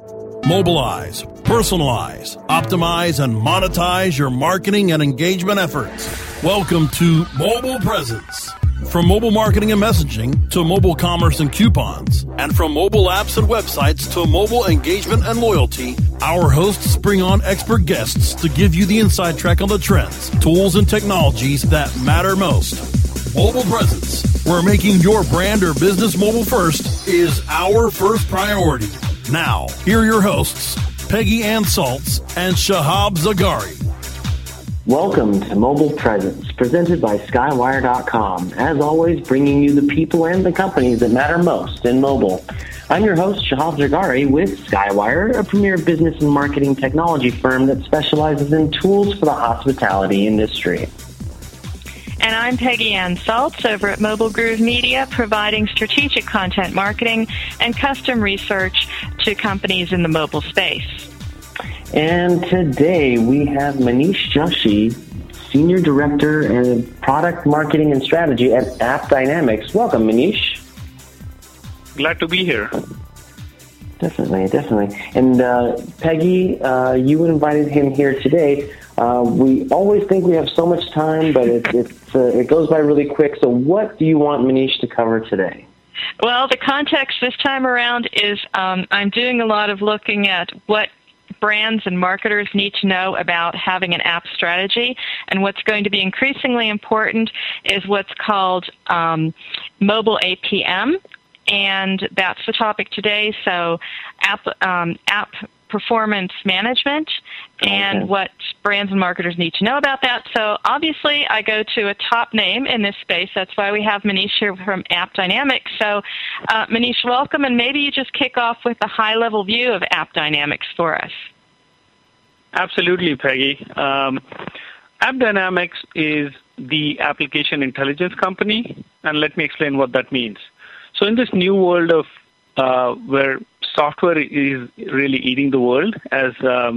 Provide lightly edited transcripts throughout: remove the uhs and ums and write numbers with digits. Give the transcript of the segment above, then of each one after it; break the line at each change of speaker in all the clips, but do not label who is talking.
Mobilize, personalize, optimize, and monetize your marketing and engagement efforts. Welcome to Mobile Presence. From mobile marketing and messaging to mobile commerce and coupons, and from mobile apps and websites to mobile engagement and loyalty, our hosts bring on expert guests to give you the inside track on the trends, tools, and technologies that matter most. Mobile Presence, where making your brand or business mobile first is our first priority. Now, here are your hosts, Peggy Ann Saltz and Shahab Zagari.
Welcome to Mobile Presence, presented by Skywire.com. As always, bringing you the people and the companies that matter most in mobile. I'm your host, Shahab Zagari, with Skywire, a premier business and marketing technology firm that specializes in tools for the hospitality industry.
And I'm Peggy Ann Saltz over at Mobile Groove Media, providing strategic content marketing and custom research to companies in the mobile space.
And today we have Manish Joshi, Senior Director and Product Marketing and Strategy at AppDynamics. Welcome, Manish.
Glad to be here.
Definitely. And Peggy, you invited him here today. We always think we have so much time, but it goes by really quick. So what do you want Manish to cover today?
Well, the context this time around is I'm doing a lot of looking at what brands and marketers need to know about having an app strategy, and what's going to be increasingly important is what's called mobile APM, and that's the topic today. So app performance management and what brands and marketers need to know about that. So obviously I go to a top name in this space. That's why we have Manish here from AppDynamics. So Manish, welcome, and maybe you just kick off with a high-level view of AppDynamics for us.
Absolutely, Peggy. AppDynamics is the application intelligence company, and let me explain what that means. So in this new world of where software is really eating the world, as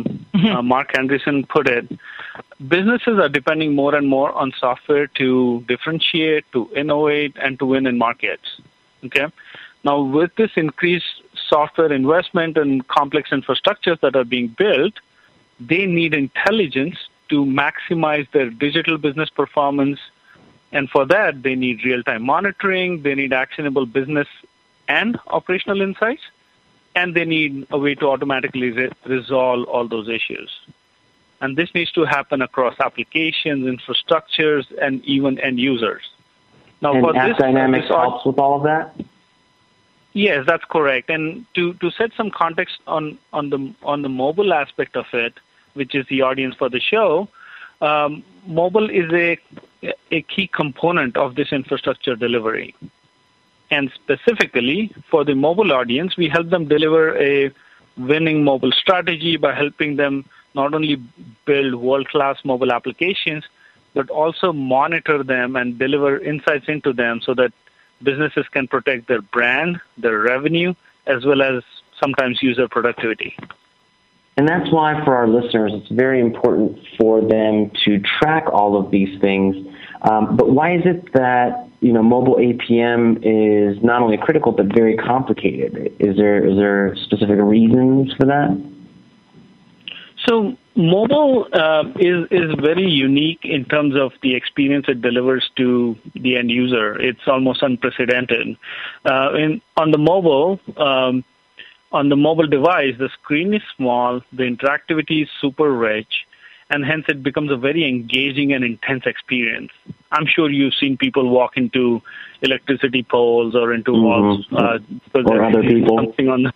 Mark Andreessen put it, businesses are depending more and more on software to differentiate, to innovate, and to win in markets. Okay. Now, with this increased software investment and complex infrastructures that are being built, they need intelligence to maximize their digital business performance. And for that, they need real-time monitoring, they need actionable business and operational insights, and they need a way to automatically resolve all those issues. And this needs to happen across applications, infrastructures, and even end users. Now,
and AppDynamics helps with all of that?
Yes, that's correct. And to set some context on the mobile aspect of it, which is the audience for the show, mobile is a key component of this infrastructure delivery. And specifically for the mobile audience, we help them deliver a winning mobile strategy by helping them not only build world-class mobile applications, but also monitor them and deliver insights into them so that businesses can protect their brand, their revenue, as well as sometimes user productivity.
And that's why for our listeners, it's very important for them to track all of these things. But why is it that mobile APM is not only critical but very complicated? Is there specific reasons for that?
So mobile is very unique in terms of the experience it delivers to the end user. It's almost unprecedented. On the mobile device, the screen is small, the interactivity is super rich, and hence it becomes a very engaging and intense experience. I'm sure you've seen people walk into electricity poles or into walls.
Or other people.
Something on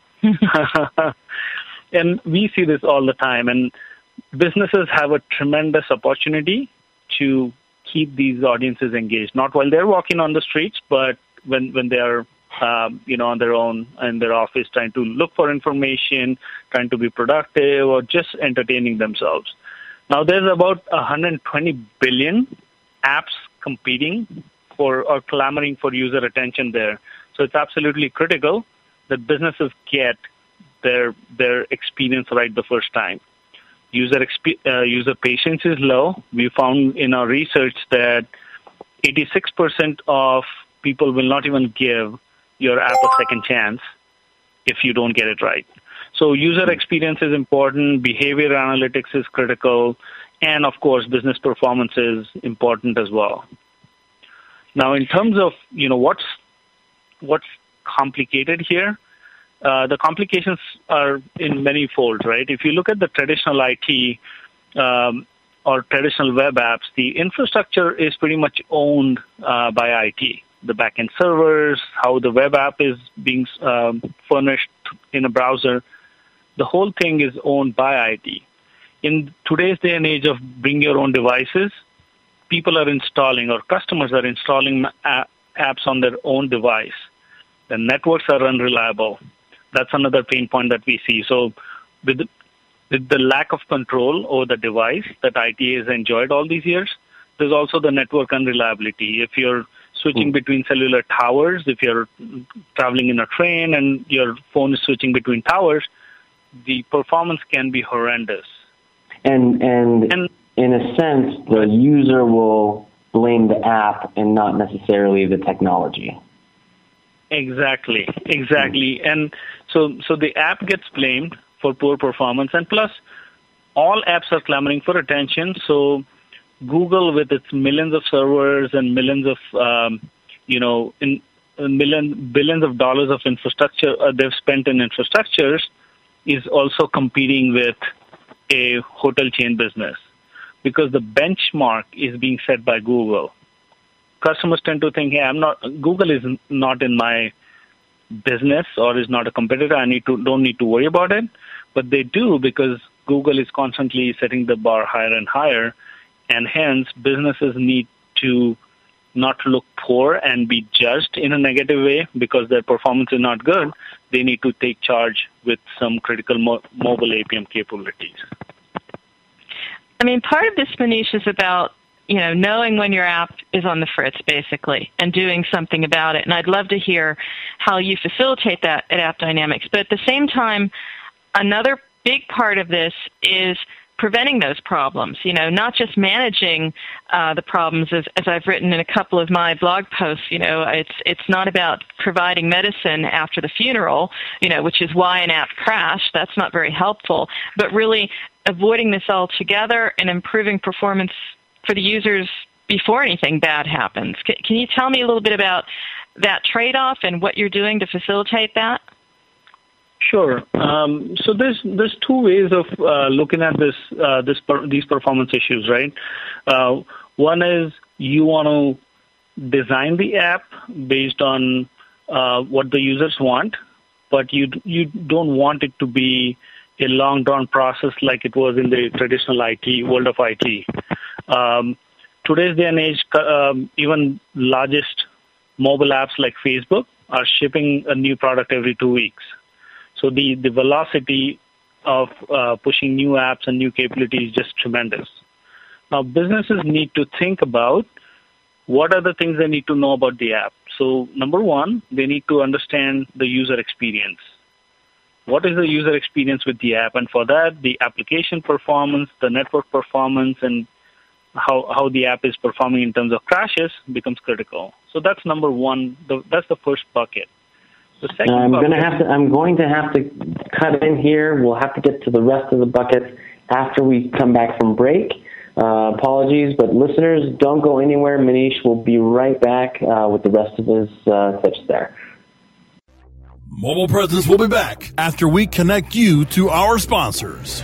and we see this all the time. And businesses have a tremendous opportunity to keep these audiences engaged, not while they're walking on the streets, but when they are on their own in their office trying to look for information, trying to be productive, or just entertaining themselves. Now, there's about 120 billion apps competing for or clamoring for user attention there. So it's absolutely critical that businesses get their experience right the first time. User patience is low. We found in our research that 86% of people will not even give your app a second chance if you don't get it right. So user experience is important, behavior analytics is critical, and of course, business performance is important as well. Now, in terms of what's complicated here, the complications are in many folds, right? If you look at the traditional IT or traditional web apps, the infrastructure is pretty much owned by IT. The backend servers, how the web app is being furnished in a browser, the whole thing is owned by IT. In today's day and age of bring your own devices, people are installing or customers are installing apps on their own device. The networks are unreliable. That's another pain point that we see. So with the lack of control over the device that IT has enjoyed all these years, there's also the network unreliability. If you're switching between cellular towers, if you're traveling in a train and your phone is switching between towers, the performance can be horrendous.
And in a sense, the user will blame the app and not necessarily the technology.
Exactly. And so the app gets blamed for poor performance, and plus, all apps are clamoring for attention. So Google, with its millions of servers and millions of billions of dollars of infrastructure they've spent in infrastructures, is also competing with a hotel chain business because the benchmark is being set by Google. Customers tend to think, hey, Google is not in my business or is not a competitor. Don't need to worry about it. But they do because Google is constantly setting the bar higher and higher. And hence, businesses need to not look poor and be judged in a negative way because their performance is not good. They need to take charge with some critical mobile APM capabilities.
I mean, part of this, Manish, is about knowing when your app is on the fritz, basically, and doing something about it. And I'd love to hear how you facilitate that at AppDynamics. But at the same time, another big part of this is preventing those problems, not just managing the problems, as I've written in a couple of my blog posts. It's not about providing medicine after the funeral, which is why an app crashed. That's not very helpful. But really avoiding this altogether and improving performance for the users before anything bad happens. Can you tell me a little bit about that trade-off and what you're doing to facilitate that?
Sure. So there's two ways of looking at these performance issues, right? One is you want to design the app based on what the users want, but you don't want it to be a long drawn process like it was in the traditional world of IT. Today's day and age, even largest mobile apps like Facebook are shipping a new product every 2 weeks. So the velocity of pushing new apps and new capabilities is just tremendous. Now, businesses need to think about what are the things they need to know about the app. So, number one, they need to understand the user experience. What is the user experience with the app? And for that, the application performance, the network performance, and how the app is performing in terms of crashes becomes critical. So that's number one. That's the first bucket.
I'm going to have to cut in here. We'll have to get to the rest of the buckets after we come back from break. Apologies, but listeners, don't go anywhere. Manish will be right back with the rest of his tips there.
Mobile Presence will be back after we connect you to our sponsors.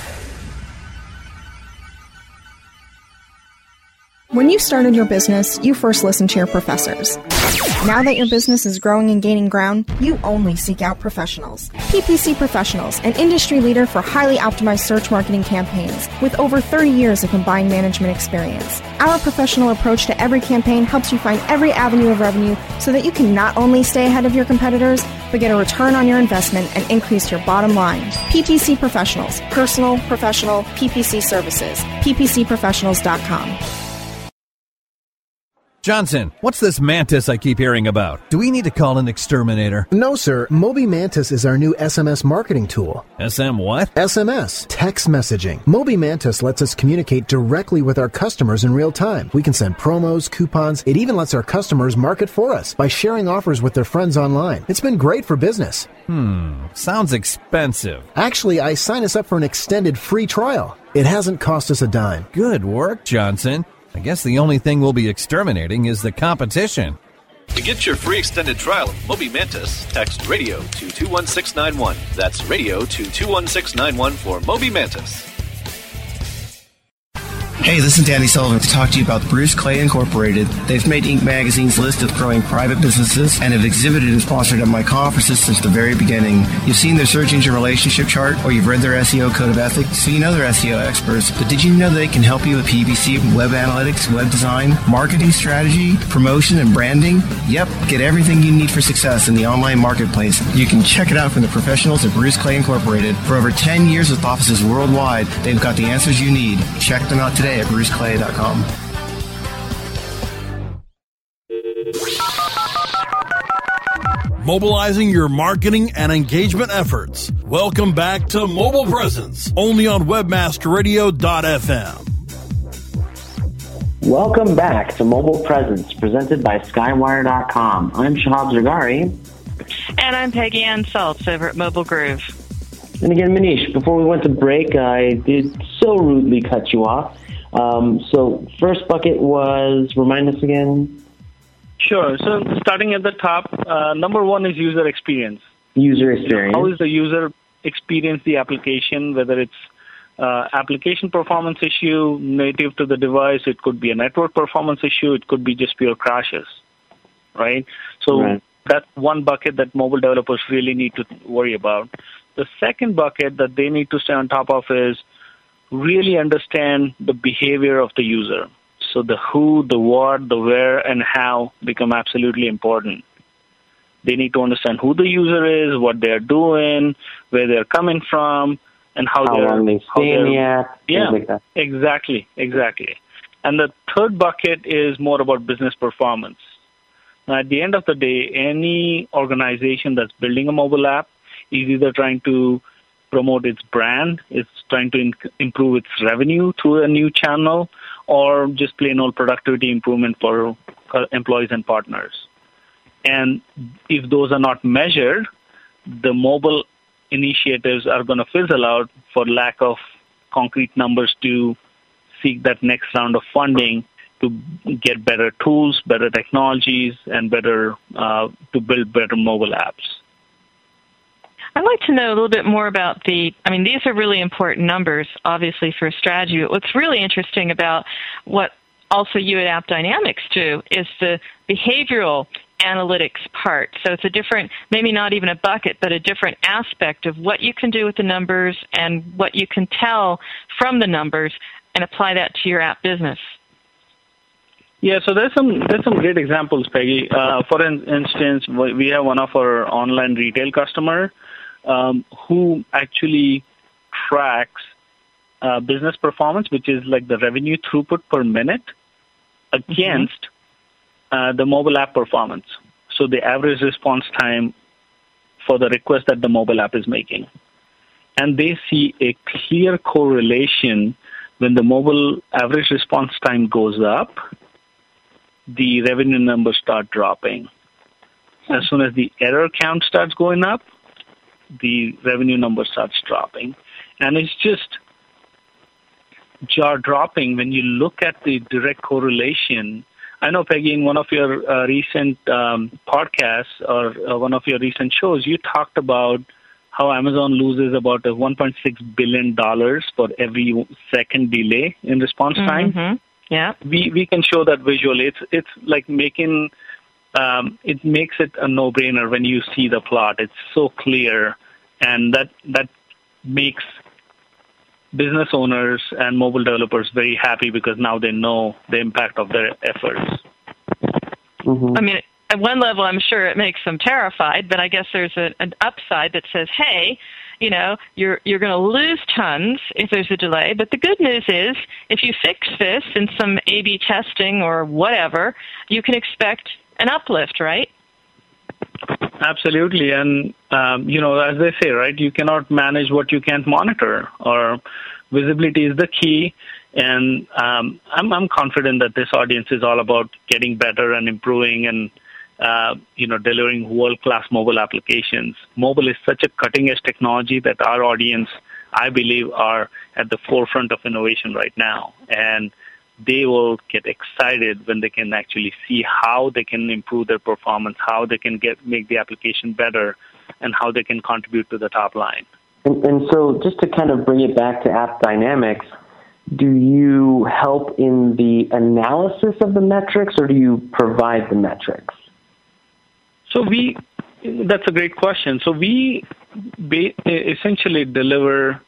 When you started your business, you first listened to your professors. Now that your business is growing and gaining ground, you only seek out professionals. PPC Professionals, an industry leader for highly optimized search marketing campaigns with over 30 years of combined management experience. Our professional approach to every campaign helps you find every avenue of revenue so that you can not only stay ahead of your competitors, but get a return on your investment and increase your bottom line. PPC Professionals, personal, professional, PPC services. PPCprofessionals.com.
Johnson, what's this Mantis I keep hearing about? Do we need to call an exterminator?
No, sir. Moby Mantis is our new SMS marketing tool.
SM what?
SMS, text messaging. Moby Mantis lets us communicate directly with our customers in real time. We can send promos, coupons. It even lets our customers market for us by sharing offers with their friends online. It's been great for business.
Sounds expensive.
Actually, I signed us up for an extended free trial. It hasn't cost us a dime.
Good work, Johnson. I guess the only thing we'll be exterminating is the competition.
To get your free extended trial of Moby Mantis, text radio to 21691. That's radio to 21691 for Moby Mantis.
Hey, this is Danny Sullivan to talk to you about Bruce Clay Incorporated. They've made Inc. Magazine's list of growing private businesses and have exhibited and sponsored at my conferences since the very beginning. You've seen their search engine relationship chart, or you've read their SEO code of ethics, so you know they're SEO experts. But did you know they can help you with PPC, web analytics, web design, marketing strategy, promotion, and branding? Yep, get everything you need for success in the online marketplace. You can check it out from the professionals at Bruce Clay Incorporated. For over 10 years with offices worldwide, they've got the answers you need. Check them out today at bruceclay.com.
Mobilizing your marketing and engagement efforts. Welcome back to Mobile Presence, only on webmasterradio.fm.
Welcome back to Mobile Presence, presented by Skywire.com. I'm Shahab Zagari.
And I'm Peggy Ann Saltz over at Mobile Groove.
And again, Manish, before we went to break, I did so rudely cut you off. So first bucket was, remind us again.
Sure. So starting at the top, number one is user experience.
User experience.
How is the user experience the application, whether it's application performance issue native to the device, it could be a network performance issue, it could be just pure crashes, right? So that's one bucket that mobile developers really need to worry about. The second bucket that they need to stay on top of is really understand the behavior of the user. So the who, the what, the where, and how become absolutely important. They need to understand who the user is, what they're doing, where they're coming from, and how
long they stay in the app.
Yeah,
like that.
Exactly. And the third bucket is more about business performance. Now, at the end of the day, any organization that's building a mobile app is either trying to promote its brand, it's trying to improve its revenue through a new channel, or just plain old productivity improvement for employees and partners. And if those are not measured, the mobile initiatives are going to fizzle out for lack of concrete numbers to seek that next round of funding to get better tools, better technologies, and better to build better mobile apps.
I'd like to know a little bit more about these are really important numbers, obviously, for a strategy. But what's really interesting about what also you at AppDynamics do is the behavioral analytics part. So it's a different, maybe not even a bucket, but a different aspect of what you can do with the numbers and what you can tell from the numbers and apply that to your app business.
Yeah, so there's some great examples, Peggy. For instance, we have one of our online retail customer who actually tracks business performance, which is like the revenue throughput per minute, against the mobile app performance. So the average response time for the request that the mobile app is making. And they see a clear correlation when the mobile average response time goes up, the revenue numbers start dropping. As soon as the error count starts going up, the revenue number starts dropping. And it's just jaw-dropping when you look at the direct correlation. I know, Peggy, in one of your recent podcasts or one of your recent shows, you talked about how Amazon loses about $1.6 billion for every second delay in response time.
Mm-hmm. Yeah,
we can show that visually. It's like making it makes it a no-brainer when you see the plot. It's so clear, and that makes business owners and mobile developers very happy because now they know the impact of their efforts.
Mm-hmm.
I mean, at one level, I'm sure it makes them terrified, but I guess there's an upside that says, hey, you're going to lose tons if there's a delay. But the good news is, if you fix this in some A/B testing or whatever, you can expect an uplift, right?
Absolutely. And, as they say, right, you cannot manage what you can't monitor, or visibility is the key. And I'm confident that this audience is all about getting better and improving and, delivering world-class mobile applications. Mobile is such a cutting-edge technology that our audience, I believe, are at the forefront of innovation right now. And they will get excited when they can actually see how they can improve their performance, how they can make the application better, and how they can contribute to the top line.
And so just to kind of bring it back to AppDynamics, do you help in the analysis of the metrics, or do you provide the metrics?
So that's a great question. So we essentially deliver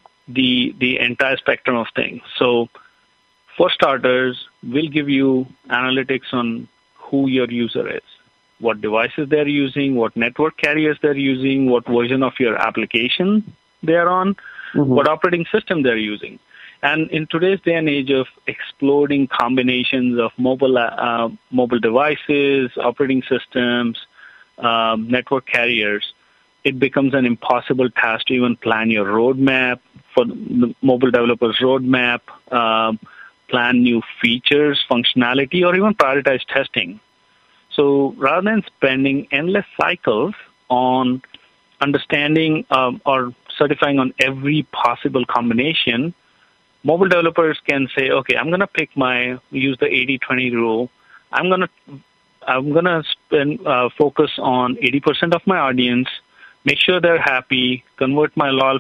the entire spectrum of things. So for starters, we'll give you analytics on who your user is, what devices they're using, what network carriers they're using, what version of your application they're on, what operating system they're using. And in today's day and age of exploding combinations of mobile devices, operating systems, network carriers, it becomes an impossible task to even plan your roadmap for the mobile developers' roadmap, plan new features, functionality, or even prioritize testing. So rather than spending endless cycles on understanding or certifying on every possible combination, mobile developers can say, okay, I'm going to use the 80-20 rule. I'm going to focus on 80% of my audience, make sure they're happy, convert my loyal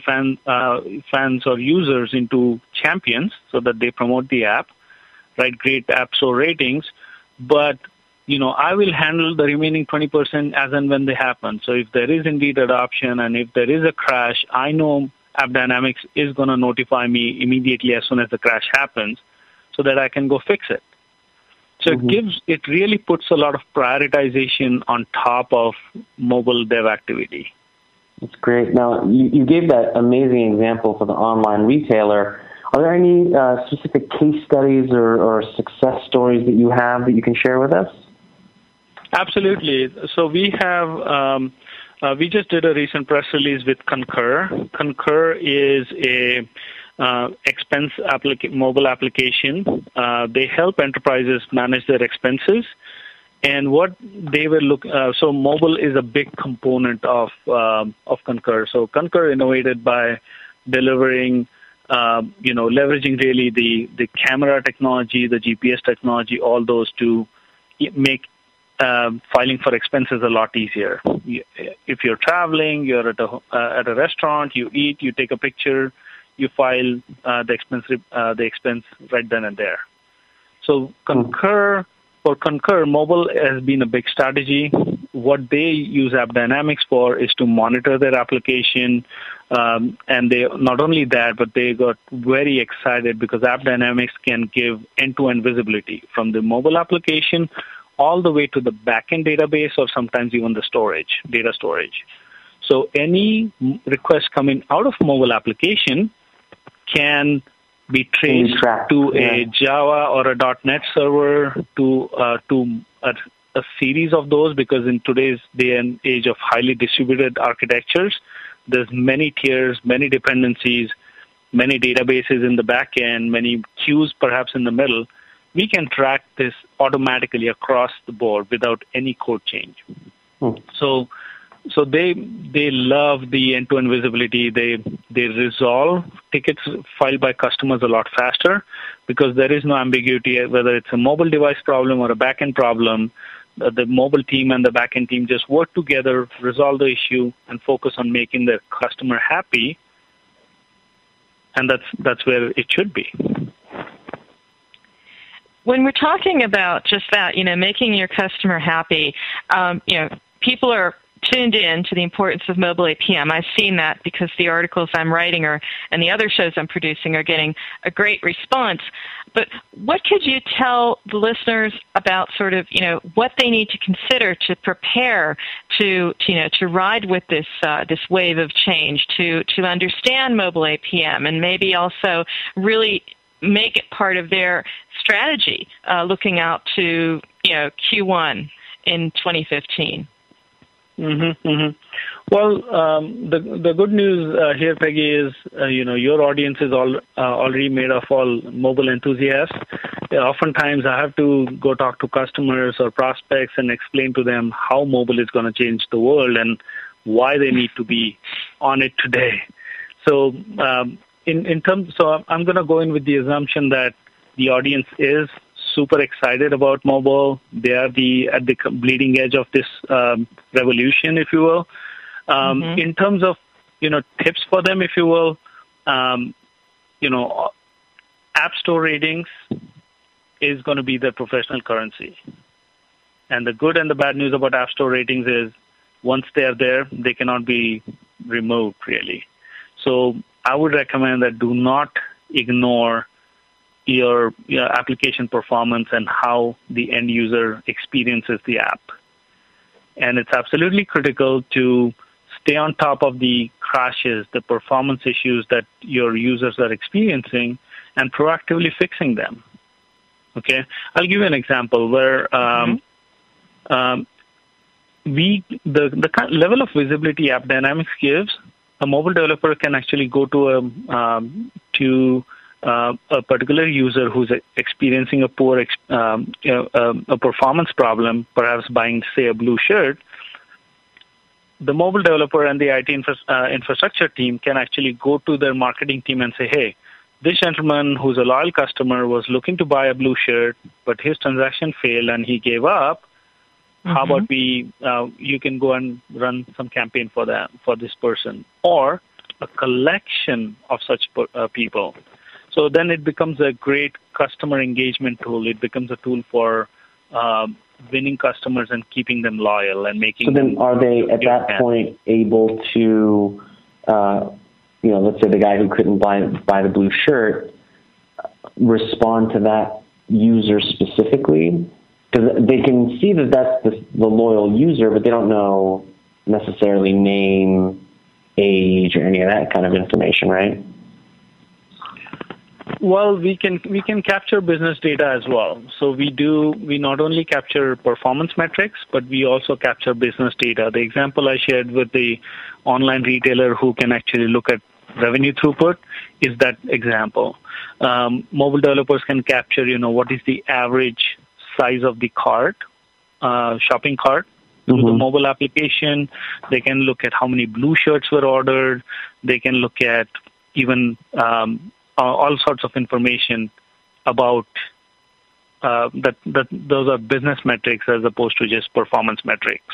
fans or users into champions so that they promote the app, write great app store ratings. But, I will handle the remaining 20% as and when they happen. So if there is indeed adoption and if there is a crash, I know AppDynamics is going to notify me immediately as soon as the crash happens so that I can go fix it. So it really puts a lot of prioritization on top of mobile dev activity.
That's great. Now, you gave that amazing example for the online retailer. Are there any specific case studies or success stories that you have that you can share with us?
Absolutely. So we have, we just did a recent press release with Concur. Concur is a expense mobile application. They help enterprises manage their expenses. And what they were so mobile is a big component of Concur. So Concur innovated by delivering, leveraging really the camera technology, the GPS technology, all those to make filing for expenses a lot easier. If you're traveling, you're at a restaurant, you eat, you take a picture, you file the expense right then and there. So for Concur, mobile has been a big strategy. What they use AppDynamics for is to monitor their application, and they not only that, but they got very excited because AppDynamics can give end-to-end visibility from the mobile application all the way to the backend database, or sometimes even the data storage. So any request coming out of mobile application can be traced to a Java or a .NET server, to a series of those, because in today's day and age of highly distributed architectures, there's many tiers, many dependencies, many databases in the back end, many queues perhaps in the middle. We can track this automatically across the board without any code change. So they love the end-to-end visibility. They resolve tickets filed by customers a lot faster because there is no ambiguity whether it's a mobile device problem or a backend problem. The mobile team and the backend team just work together, resolve the issue, and focus on making their customer happy. And that's where it should be.
When we're talking about just that, making your customer happy, people are tuned in to the importance of mobile APM. I've seen that because the articles I'm writing and the other shows I'm producing are getting a great response. But what could you tell the listeners about sort of, what they need to consider to prepare to ride with this wave of change, to understand mobile APM, and maybe also really make it part of their strategy, looking out to Q1 in 2015?
Well, the good news here, Peggy, is your audience is already made of all mobile enthusiasts. Oftentimes, I have to go talk to customers or prospects and explain to them how mobile is going to change the world and why they need to be on it today. So, I'm going to go in with the assumption that the audience is super excited about mobile. They are at the bleeding edge of this revolution, if you will. In terms of tips for them, if you will, App Store ratings is going to be their professional currency. And the good and the bad news about App Store ratings is once they are there, they cannot be removed, really. So I would recommend that do not ignore your application performance and how the end user experiences the app. And it's absolutely critical to stay on top of the crashes, the performance issues that your users are experiencing, and proactively fixing them. Okay, I'll give you an example where the level of visibility AppDynamics gives, a mobile developer can actually go to a particular user who's experiencing a poor a performance problem, perhaps buying, say, a blue shirt. The mobile developer and the IT infrastructure team can actually go to their marketing team and say, hey, this gentleman who's a loyal customer was looking to buy a blue shirt, but his transaction failed and he gave up. How about you can go and run some campaign for this person, or a collection of such people. So then it becomes a great customer engagement tool. It becomes a tool for winning customers and keeping them loyal and making. So
then, are they at that point able to, let's say the guy who couldn't buy the blue shirt, respond to that user specifically? Because they can see that that's the loyal user, but they don't know necessarily name, age, or any of that kind of information, right?
Well, we can capture business data as well. So we not only capture performance metrics, but we also capture business data. The example I shared with the online retailer who can actually look at revenue throughput is that example. Mobile developers can capture, what is the average size of the cart, shopping cart, through the mobile application. They can look at how many blue shirts were ordered. They can look at even all sorts of information about that. Those are business metrics as opposed to just performance metrics.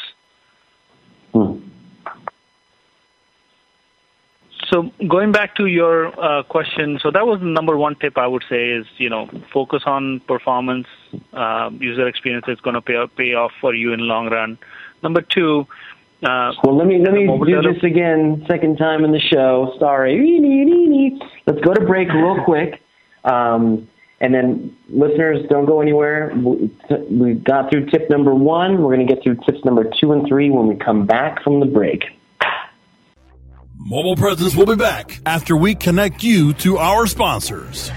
So going back to your question, so that was the number one tip I would say is, focus on performance. User experience is going to pay off for you in the long run. Number two,
well, let me do this again, second time in the show. Sorry. Let's go to break real quick. And then listeners, don't go anywhere. We got through tip number 1. We're going to get through tips number 2 and 3 when we come back from the break.
Mobile Presence will be back after we connect you to our sponsors.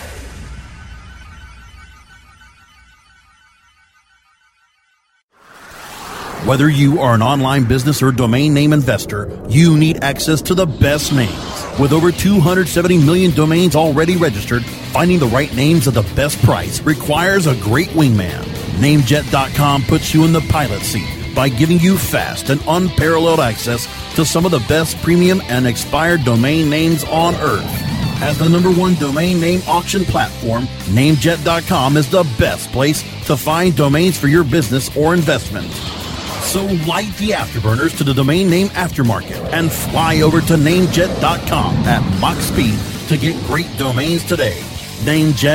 Whether you are an online business or domain name investor, you need access to the best names. With over 270 million domains already registered, finding the right names at the best price requires a great wingman. Namejet.com puts you in the pilot seat by giving you fast and unparalleled access to some of the best premium and expired domain names on earth. As the #1 domain name auction platform, Namejet.com is the best place to find domains for your business or investment. So light the afterburners to the domain name aftermarket and fly over to Namejet.com at Mach speed to get great domains today.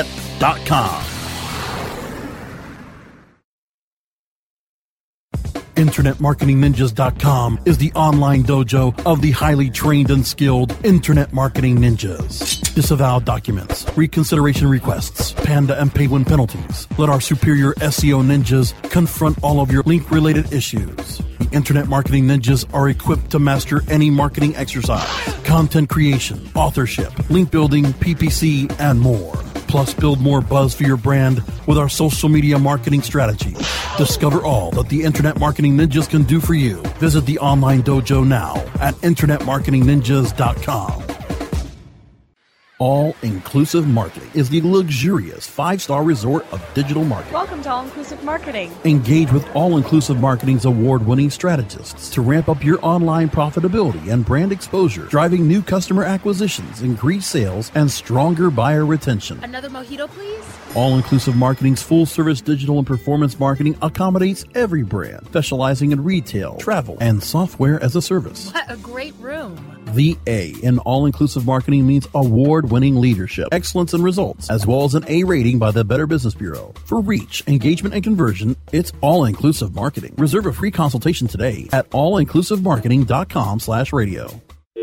Namejet.com. InternetMarketingNinjas.com is the online dojo of the highly trained and skilled Internet Marketing Ninjas. Disavowed documents, reconsideration requests, Panda and Penguin penalties. Let our superior SEO ninjas confront all of your link-related issues. The Internet Marketing Ninjas are equipped to master any marketing exercise, content creation, authorship, link building, PPC, and more. Plus, build more buzz for your brand with our social media marketing strategy. Discover all that the Internet Marketing Ninjas can do for you. Visit the online dojo now at InternetMarketingNinjas.com. All-Inclusive Marketing is the luxurious 5-star resort of digital marketing.
Welcome to All-Inclusive Marketing.
Engage with All-Inclusive Marketing's award-winning strategists to ramp up your online profitability and brand exposure, driving new customer acquisitions, increased sales, and stronger buyer retention.
Another mojito, please?
All-Inclusive Marketing's full-service digital and performance marketing accommodates every brand, specializing in retail, travel, and software as a service.
What a great room.
The A in All-Inclusive Marketing means award-winning leadership, excellence, and results, as well as an A rating by the Better Business Bureau. For reach, engagement, and conversion, it's All-Inclusive Marketing. Reserve a free consultation today at allinclusivemarketing.com/radio.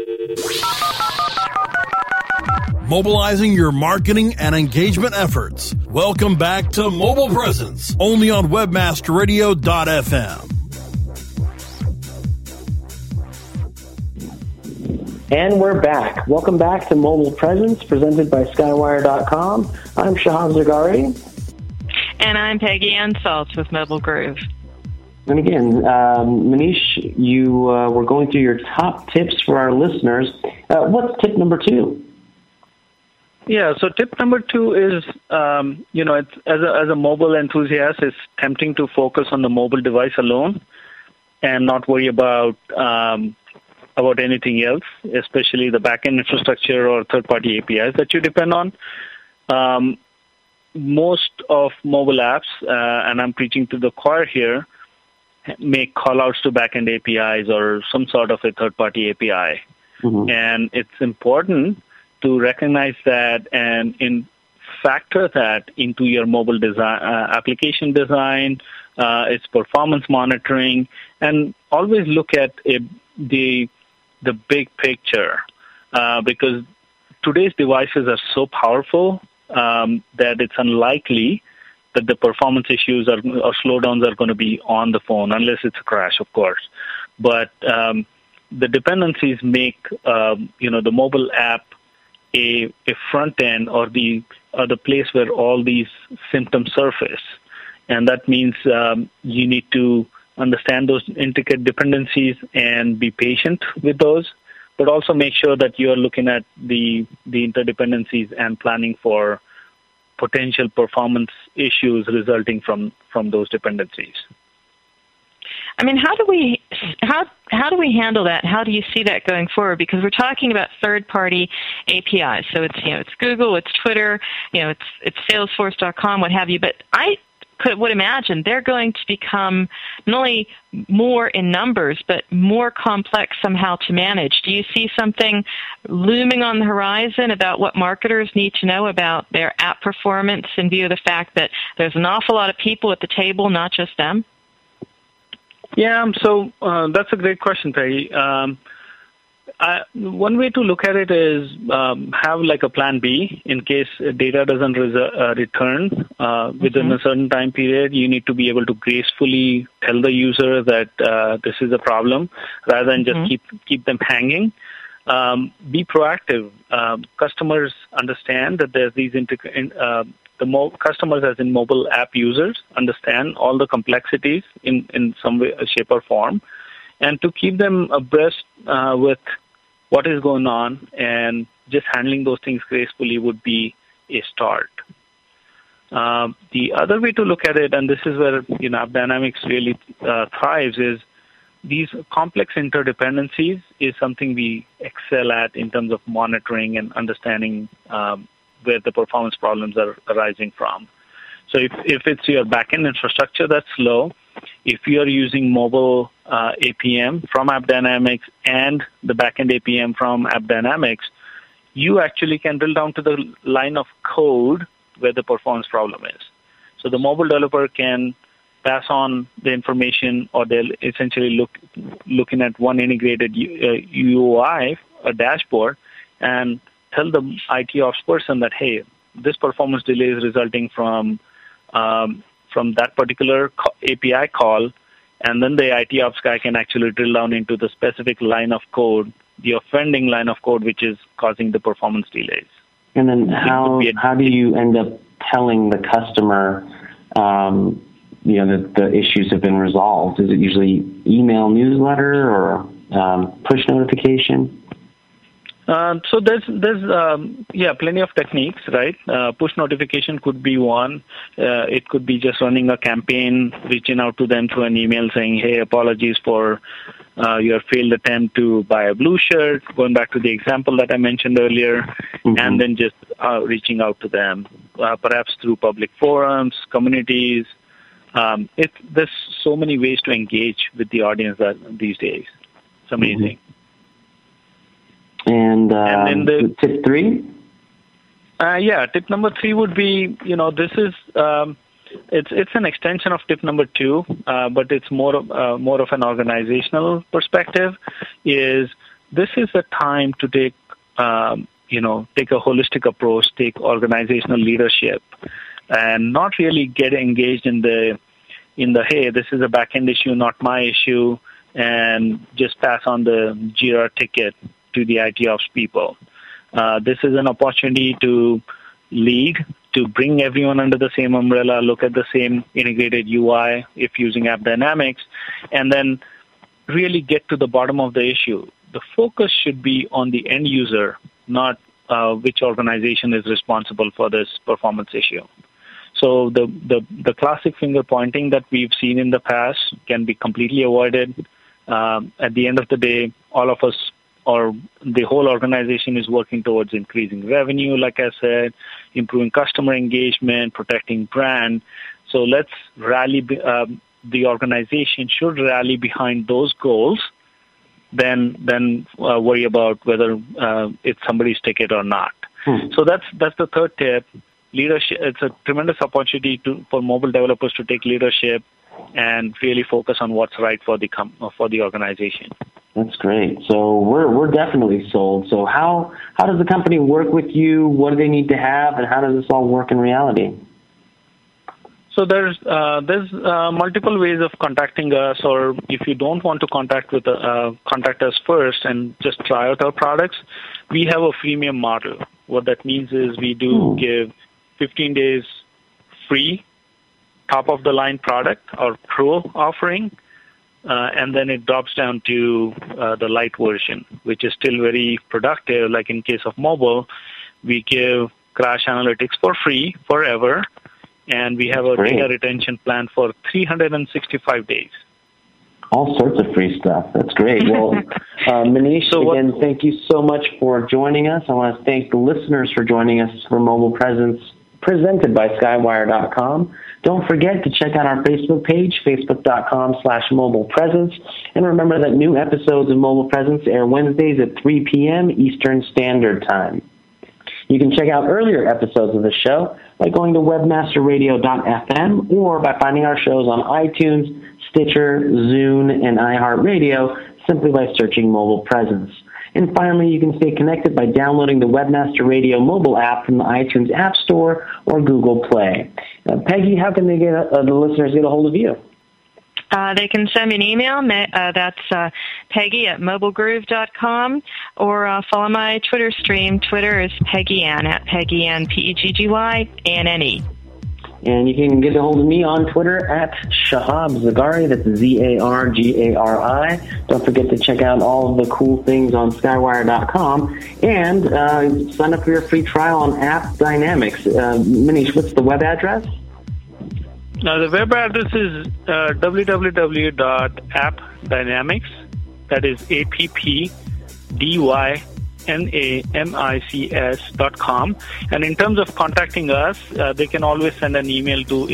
Mobilizing your marketing and engagement efforts. Welcome back to Mobile Presence, only on webmasterradio.fm.
And we're back. Welcome back to Mobile Presence, presented by Skywire.com. I'm Shahab Zagari.
And I'm Peggy Ann Saltz with Mobile Groove.
And again, Manish, you were going through your top tips for our listeners. What's tip number 2?
Yeah, so tip number 2 is, it's, as a mobile enthusiast, it's tempting to focus on the mobile device alone and not worry about anything else, especially the backend infrastructure or third-party APIs that you depend on. Most of mobile apps, and I'm preaching to the choir here, make callouts to backend APIs or some sort of a third-party API. Mm-hmm. And it's important to recognize that and factor that into your mobile design, application design, its performance monitoring, and always look at the big picture, because today's devices are so powerful that it's unlikely that the performance issues or slowdowns are going to be on the phone, unless it's a crash, of course. But the dependencies make the mobile app a front end or the place where all these symptoms surface, and that means you need to understand those intricate dependencies and be patient with those, but also make sure that you are looking at the interdependencies and planning for potential performance issues resulting from those dependencies.
I mean, how do we handle that? How do you see that going forward? Because we're talking about third-party APIs, so it's Google, it's Twitter, it's Salesforce.com, what have you. But I would imagine they're going to become not only more in numbers, but more complex somehow to manage. Do you see something looming on the horizon about what marketers need to know about their app performance in view of the fact that there's an awful lot of people at the table, not just them?
Yeah, so that's a great question, Peggy. One way to look at it is have like a plan B in case data doesn't return within a certain time period. You need to be able to gracefully tell the user that this is a problem rather than just keep them hanging. Be proactive. Customers understand that there's these customers, as in mobile app users, understand all the complexities in some way, shape, or form, and to keep them abreast with what is going on, and just handling those things gracefully would be a start. The other way to look at it, and this is where AppDynamics really thrives, is these complex interdependencies is something we excel at in terms of monitoring and understanding where the performance problems are arising from. So if it's your backend infrastructure that's slow, if you're using mobile APM from AppDynamics and the backend APM from AppDynamics, you actually can drill down to the line of code where the performance problem is. So the mobile developer can pass on the information, or they'll essentially looking at one integrated UI, a dashboard, and tell the IT ops person that, hey, this performance delay is resulting from that particular API call, and then the IT ops guy can actually drill down into the specific line of code, the offending line of code, which is causing the performance delays.
And then how do you end up telling the customer, that the issues have been resolved? Is it usually email, newsletter, or push notification?
So there's plenty of techniques, right? Push notification could be one. It could be just running a campaign, reaching out to them through an email saying, hey, apologies for your failed attempt to buy a blue shirt, going back to the example that I mentioned earlier, and then just reaching out to them, perhaps through public forums, communities. There's so many ways to engage with the audience these days. It's amazing.
And then tip 3?
Tip number 3 would be, this is it's an extension of tip number 2, but it's more of an organizational perspective. Is this is a time to take a holistic approach, take organizational leadership, and not really get engaged in the hey, this is a back-end issue, not my issue, and just pass on the Jira ticket to the IT ops people. This is an opportunity to lead, to bring everyone under the same umbrella, look at the same integrated UI if using App Dynamics, and then really get to the bottom of the issue. The focus should be on the end user, not which organization is responsible for this performance issue. So the classic finger pointing that we've seen in the past can be completely avoided. At the end of the day, all of us, or the whole organization, is working towards increasing revenue, like I said, improving customer engagement, protecting brand. So let's rally, the organization should rally behind those goals, then worry about whether it's somebody's ticket or not. So that's the third tip. Leadership. It's a tremendous opportunity for mobile developers to take leadership and really focus on what's right for the organization.
That's great. So we're definitely sold. So how does the company work with you? What do they need to have, and how does this all work in reality?
So there's multiple ways of contacting us, or if you don't want to contact us first and just try out our products, we have a freemium model. What that means is we do give 15 days free top-of-the-line product, our Pro offering, and then it drops down to the light version, which is still very productive. Like in case of mobile, we give Crash Analytics for free forever, and we have a data retention plan for 365 days.
All sorts of free stuff. That's great. Well, Manish, again, thank you so much for joining us. I want to thank the listeners for joining us for Mobile Presence, presented by Skywire.com. Don't forget to check out our Facebook page, facebook.com/mobilepresence. And remember that new episodes of Mobile Presence air Wednesdays at 3 p.m. Eastern Standard Time. You can check out earlier episodes of the show by going to webmasterradio.fm or by finding our shows on iTunes, Stitcher, Zune, and iHeartRadio simply by searching Mobile Presence. And finally, you can stay connected by downloading the Webmaster Radio mobile app from the iTunes App Store or Google Play. Peggy, how can they the listeners get a hold of you?
They can send me an email. That's Peggy at mobilegroove.com, or follow my Twitter stream. Twitter is Peggy Ann, at Peggy Ann, PEGGYANNE.
And you can get a hold of me on Twitter at Shahab Zargari. That's Zargari. Don't forget to check out all of the cool things on Skywire.com and sign up for your free trial on App Dynamics. Manish, what's the web address?
The web address is www.appdynamics. That is appdynamics.com. And in terms of contacting us, they can always send an email to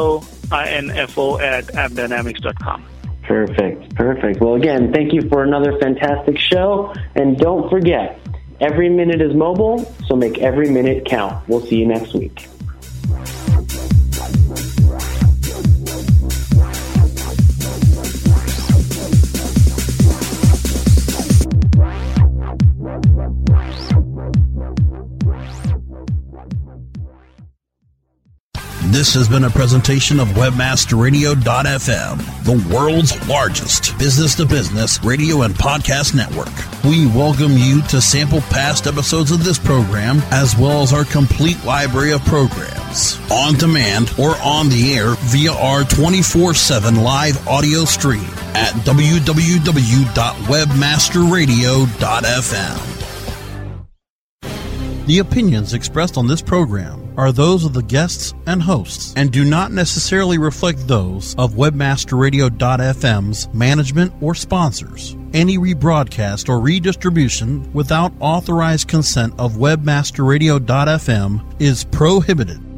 info@appdynamics.com.
Perfect. Well, again, thank you for another fantastic show. And don't forget, every minute is mobile, so make every minute count. We'll see you next week.
This has been a presentation of WebmasterRadio.fm, the world's largest business-to-business radio and podcast network. We welcome you to sample past episodes of this program, as well as our complete library of programs, on demand or on the air via our 24/7 live audio stream at www.webmasterradio.fm. The opinions expressed on this program are those of the guests and hosts and do not necessarily reflect those of WebmasterRadio.fm's management or sponsors. Any rebroadcast or redistribution without authorized consent of WebmasterRadio.fm is prohibited.